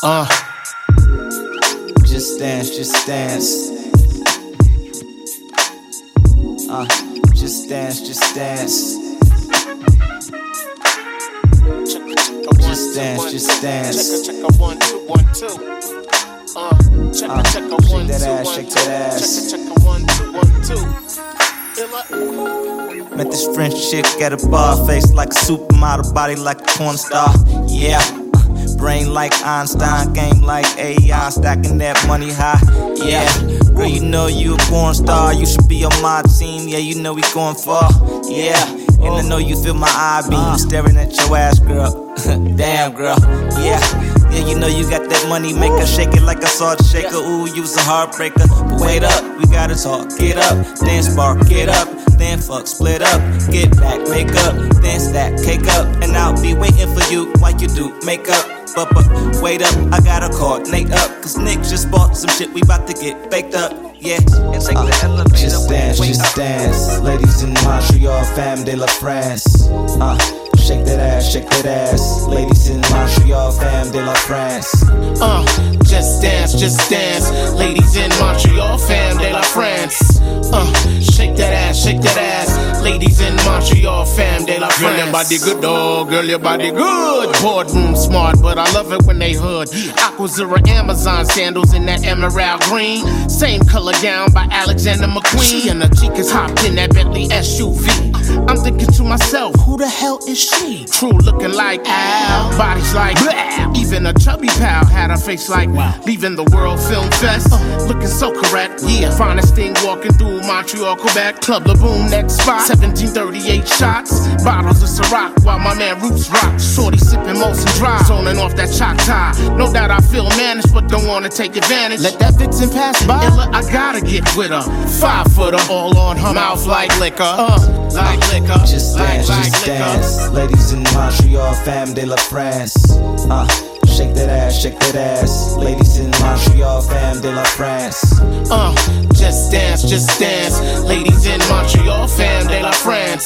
Just dance, just dance. Just dance, just dance. Just dance, just dance. Check a 1 2 1 2. Check a 1 2 1 2. Shake that ass, shake that ass. Check a 1 2 1 2. Met this French chick at a bar, face like a supermodel, body like a porn star. Yeah, brain like Einstein, game like AI, stacking that money high. Yeah, girl, you know you a porn star, you should be on my team. Yeah, you know we going far. Yeah, and I know you feel my eye beam staring at your ass, girl. Damn, girl. Yeah, you know you got that money maker, shake it like a salt shaker. Ooh, you's a heartbreaker. But wait up, we gotta talk. Get up, then spark, get up, then fuck, split up, get back, make up, then stack, cake up, and I'll be waiting for you while you do makeup. But wait up, I gotta coordinate up, cause Nick just bought some shit, we bout to get baked up. Yeah, and take the elevator. Just dance, just dance. Ladies in Montreal, fam de la France. Shake that ass. Ladies in Montreal, fam de la France. Just dance, just dance. Ladies in Montreal, fam de la France. Shake that ass. Ladies in Montreal, fam de la France. Girl, your body good, dog. Girl, your body good. Boardroom smart, but I love it when they hood. Aquazura Amazon sandals in that emerald green. Same color gown by Alexander McQueen. And the chicas hopped in that Bentley SUV. I'm thinking to myself, who the hell is she? True looking like Al, bodies like blah. Even a chubby pal had a face like leaving the World Film Fest. Looking so correct, yeah. Finest thing walking through Montreal, Quebec. Club La Boom, next spot. 1738 shots, bottles of Ciroc while my man Roots rock. Shorty sipping Molson Dry, zoning off that Choctaw. No doubt I feel managed, but don't wanna take advantage. Let that vixen pass by. Illa, I gotta get with her. 5 footer, all on her mouth like liquor. Like liquor. Just dance, just dance. Ladies in Montreal, fam de la France. Shake that ass. Ladies in Montreal, fam de la France. Just dance, just dance. Ladies in Montreal, fam de la France.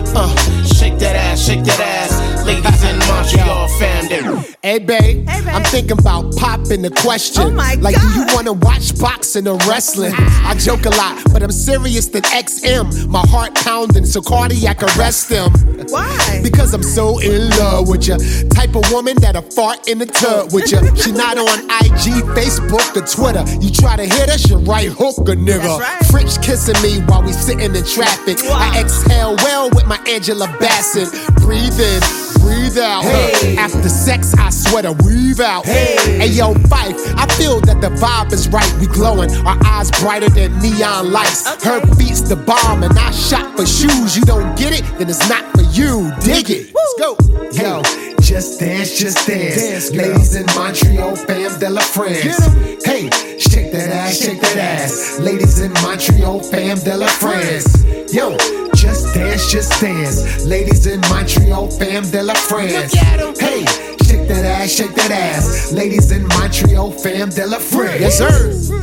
Shake that ass. Ladies in Montreal, fam de la France. Hey, babe, I'm thinking about popping the question. Oh my like, God. do you wanna watch boxing or wrestling? I joke a lot, but I'm serious than XM. My heart pounding, so cardiac arrest him. Why? Because I'm so in love with ya. Type of woman that'll fart in the tub with ya. She not on IG, Facebook, or Twitter. You try to hit her, she right hook a nigga. That's right. French kissing me while we sitting in traffic. Wow. I exhale well with my Angela Bassett. Breathe in, breathe out. Hey. After sex, I sweat a weave out. Hey yo, Fife, I feel that the vibe is right. We glowing, our eyes brighter than neon lights. Okay. Her beats the bomb, and I shot for shoes. You don't get it, then it's not for you. Dig it. Let's go. Yo, just dance, just dance. Ladies in Montreal, fam de la France. Hey, shake that ass. Ladies in Montreal, fam de la France. Yo, just dance. Ladies in Montreal, fam de la France. Hey, shake that ass. Ladies in Montreal, fam de la France. Yes, sir.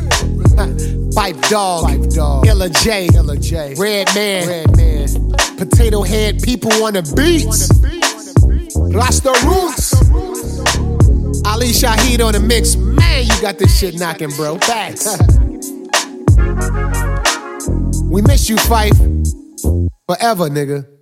Pipe Dog, Illa J, Red Man, Potato Head, people on the beats. Rasta Roots, Ali Shaheed on the mix. Man, you got this shit knocking, bro. Facts. We miss you, Fife. Forever, nigga.